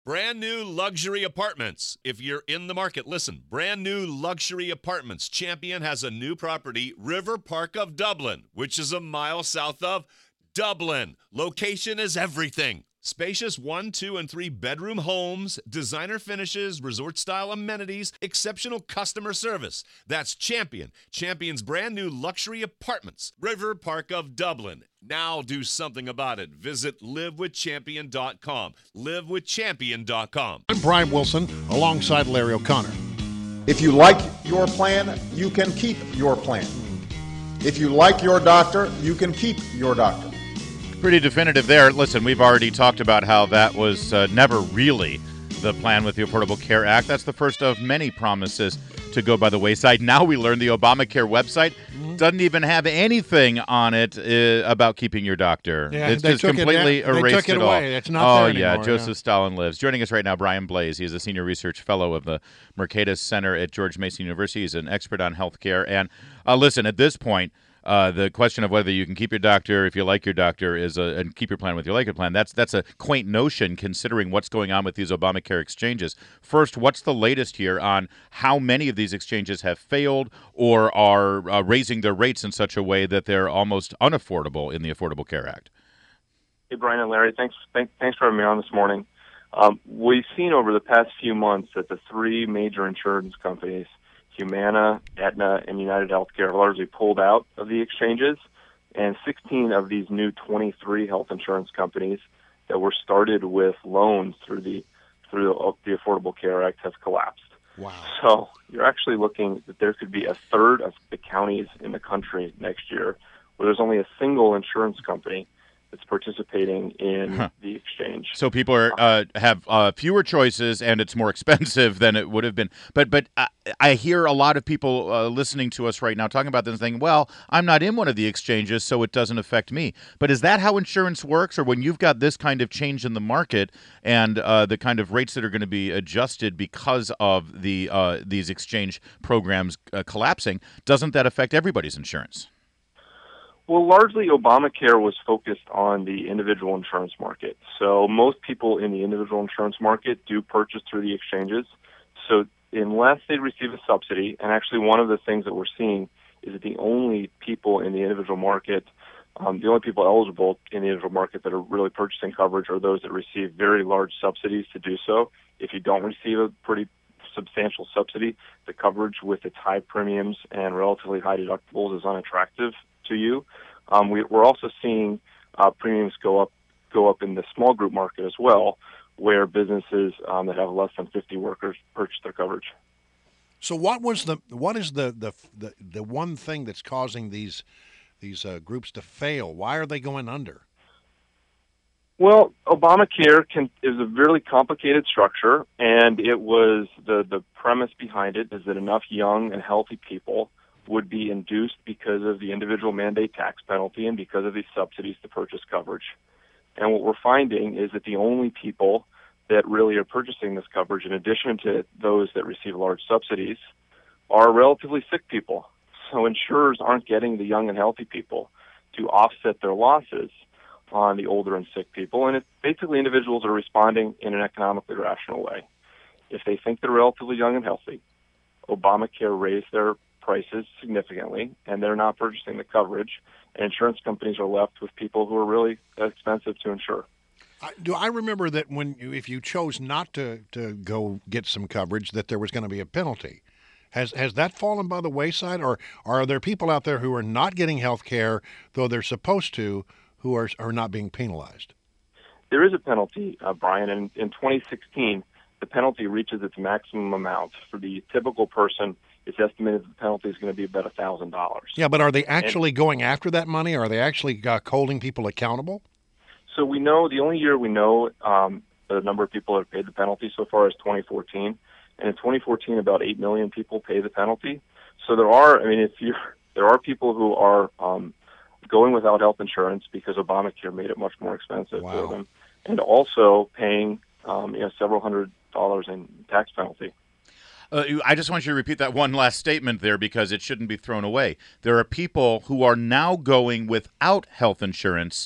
Brand new luxury apartments. If you're in the market, listen. Brand new luxury apartments. Champion has a new property, River Park of Dublin, which is a mile south of Dublin. Location is everything. Spacious 1, 2, and 3 bedroom homes, designer finishes, resort style amenities, exceptional customer service. That's Champion. Champion's brand new luxury apartments, River Park of Dublin. Now do something about it. Visit livewithchampion.com. Livewithchampion.com. I'm Brian Wilson alongside Larry O'Connor. If you like your plan, you can keep your plan. If you like your doctor, you can keep your doctor. Pretty definitive there. Listen, we've already talked about how that was never really the plan with the Affordable Care Act. That's the first of many promises to go by the wayside. Now we learn the Obamacare website doesn't even have anything on it about keeping your doctor. Yeah, it's just completely erased they took it all. away. It's not there anymore. Yeah, Joseph Stalin lives. Joining us right now, Brian Blaze. He is a senior research fellow of the Mercatus Center at George Mason University. He's an expert on healthcare. And listen, at this point, the question of whether you can keep your doctor if you like your doctor and keep your plan with your like your plan, that's a quaint notion considering what's going on with these Obamacare exchanges. First, what's the latest here on how many of these exchanges have failed or are raising their rates in such a way that they're almost unaffordable in the Affordable Care Act? Hey, Brian and Larry, thanks for having me on this morning. We've seen over the past few months that the three major insurance companies, Humana, Aetna, and United Healthcare, have largely pulled out of the exchanges, and 16 of these new 23 health insurance companies that were started with loans through the Affordable Care Act have collapsed. Wow. So you're actually looking that there could be a third of the counties in the country next year where there's only a single insurance company that's participating in the exchange. So people have fewer choices, and it's more expensive than it would have been. But I hear a lot of people listening to us right now talking about this thing. Well, I'm not in one of the exchanges, so it doesn't affect me. But is that how insurance works? Or when you've got this kind of change in the market and the kind of rates that are going to be adjusted because of these exchange programs collapsing, doesn't that affect everybody's insurance? Well, largely Obamacare was focused on the individual insurance market. So most people in the individual insurance market do purchase through the exchanges. So unless they receive a subsidy, and actually one of the things that we're seeing is that the only people in the individual market, the only people eligible in the individual market that are really purchasing coverage are those that receive very large subsidies to do so. If you don't receive a pretty substantial subsidy, the coverage with its high premiums and relatively high deductibles is unattractive to you. We're also seeing premiums go up in the small group market as well, where businesses that have less than 50 workers purchase their coverage. So what is the one thing that's causing these groups to fail? Why are they going under? Well, Obamacare is a really complicated structure, and it was the premise behind it is that enough young and healthy people would be induced because of the individual mandate tax penalty and because of these subsidies to purchase coverage. And what we're finding is that the only people that really are purchasing this coverage, in addition to those that receive large subsidies, are relatively sick people. So insurers aren't getting the young and healthy people to offset their losses on the older and sick people. And basically individuals are responding in an economically rational way. If they think they're relatively young and healthy, Obamacare raised their prices significantly, and they're not purchasing the coverage, and insurance companies are left with people who are really expensive to insure. I remember that if you chose not to go get some coverage, that there was going to be a penalty. Has that fallen by the wayside, or are there people out there who are not getting health care, though they're supposed to, who are not being penalized? There is a penalty, Brian, and in 2016, the penalty reaches its maximum amount. For the typical person, it's estimated that the penalty is going to be about $1,000. Yeah, but are they actually going after that money? Are they actually holding people accountable? So we know, the only year we know the number of people that have paid the penalty so far is 2014. And in 2014, about 8 million people pay the penalty. So there are people who are going without health insurance because Obamacare made it much more expensive for them, and also paying several $100s in tax penalty. I just want you to repeat that one last statement there because it shouldn't be thrown away. There are people who are now going without health insurance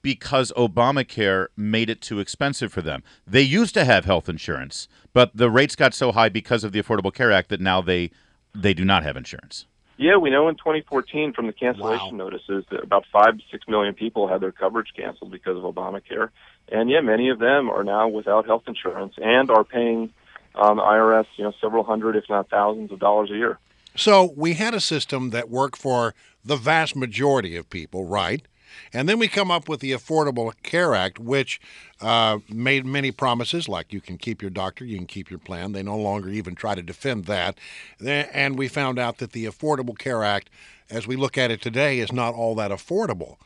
because Obamacare made it too expensive for them. They used to have health insurance, but the rates got so high because of the Affordable Care Act that now they do not have insurance. Yeah, we know in 2014 from the cancellation notices that about 5 to 6 million people had their coverage canceled because of Obamacare. And yeah, many of them are now without health insurance and are paying the IRS, several hundred, if not thousands of dollars a year. So we had a system that worked for the vast majority of people, right? And then we come up with the Affordable Care Act, which made many promises, like you can keep your doctor, you can keep your plan. They no longer even try to defend that. And we found out that the Affordable Care Act, as we look at it today, is not all that affordable.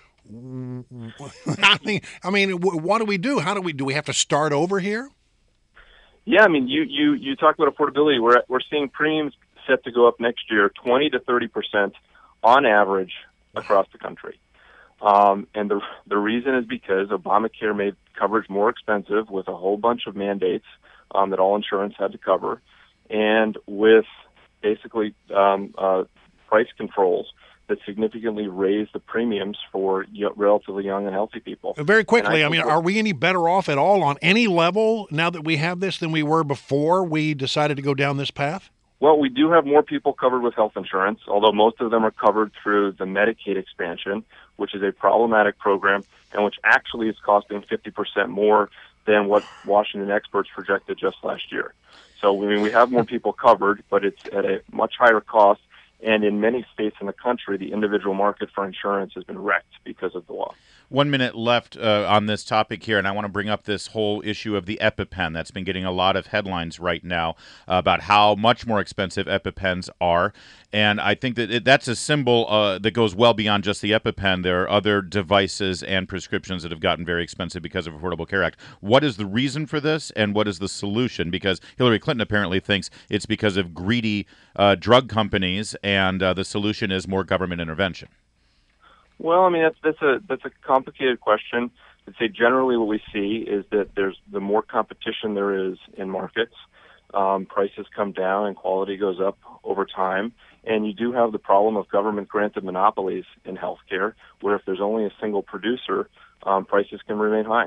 I mean, what do we do? How do we have to start over here? Yeah, I mean, you talk about affordability. We're seeing premiums set to go up next year 20 to 30% on average across the country. And the reason is because Obamacare made coverage more expensive with a whole bunch of mandates that all insurance had to cover, and with basically price controls that significantly raised the premiums for relatively young and healthy people. Very quickly, I mean, are we any better off at all on any level now that we have this than we were before we decided to go down this path? Well, we do have more people covered with health insurance, although most of them are covered through the Medicaid expansion, which is a problematic program and which actually is costing 50% more than what Washington experts projected just last year. So, I mean, we have more people covered, but it's at a much higher cost. And in many states in the country, the individual market for insurance has been wrecked because of the law. 1 minute left on this topic here, and I want to bring up this whole issue of the EpiPen that's been getting a lot of headlines right now about how much more expensive EpiPens are. And I think that that's a symbol that goes well beyond just the EpiPen. There are other devices and prescriptions that have gotten very expensive because of Affordable Care Act. What is the reason for this, and what is the solution? Because Hillary Clinton apparently thinks it's because of greedy drug companies, and the solution is more government intervention. Well, I mean, that's a complicated question. I'd say generally what we see is that the more competition there is in markets, prices come down and quality goes up over time. And you do have the problem of government-granted monopolies in healthcare, where if there's only a single producer, prices can remain high.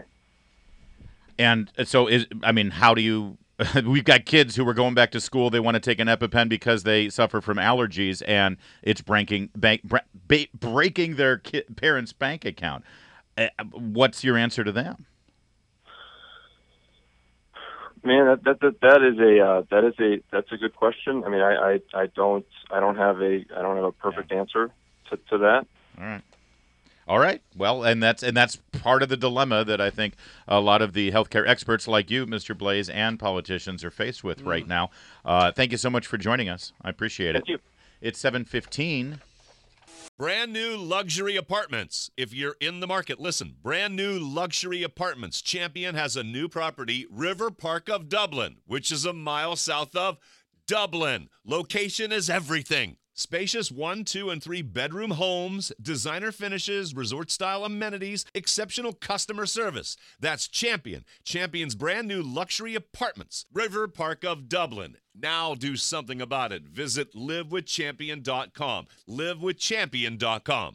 And so, how do you... We've got kids who are going back to school. They want to take an EpiPen because they suffer from allergies, and it's breaking their parents' bank account. What's your answer to them? Man, that's a good question. I mean, I don't have a perfect answer to that. All right. Well, and that's part of the dilemma that I think a lot of the healthcare experts like you, Mr. Blaze, and politicians are faced with right now. Thank you so much for joining us. I appreciate it. Thank you. It's 7:15. Brand new luxury apartments. If you're in the market, listen. Brand new luxury apartments. Champion has a new property, River Park of Dublin, which is a mile south of Dublin. Location is everything. Spacious 1, 2, and 3 bedroom homes, designer finishes, resort-style amenities, exceptional customer service. That's Champion. Champion's brand new luxury apartments, River Park of Dublin. Now do something about it. Visit livewithchampion.com. livewithchampion.com.